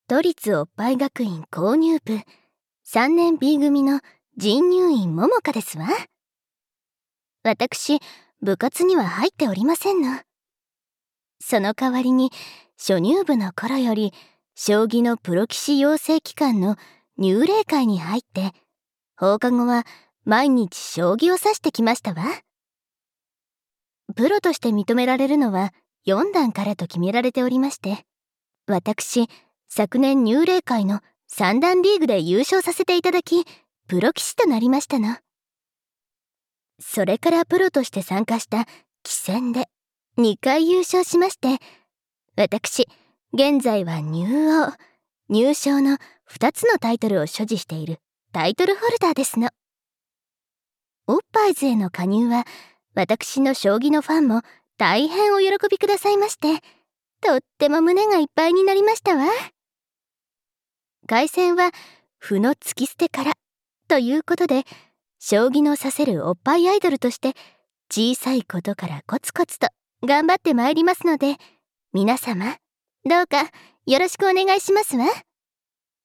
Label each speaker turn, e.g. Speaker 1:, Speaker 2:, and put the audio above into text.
Speaker 1: 都立おっぱい学院購入部3年 B 組の人入院ももかですわ。私、部活には入っておりませんの。その代わりに、初入部の頃より、将棋のプロ棋士養成機関の入例会に入って、放課後は毎日将棋を指してきましたわ。プロとして認められるのは4段からと決められておりまして、私、昨年入例会の3段リーグで優勝させていただき、プロ棋士となりましたの。それからプロとして参加した棋戦で2回優勝しまして、私、現在は入賞の2つのタイトルを所持しているタイトルホルダーですの。おっぱいズへの加入は、私の将棋のファンも大変お喜びくださいまして、とっても胸がいっぱいになりましたわ。凱旋は歩の突き捨てからということで、将棋の指せるおっぱいアイドルとして小さいことからコツコツと頑張ってまいりますので、皆様どうかよろしくお願いしますわ。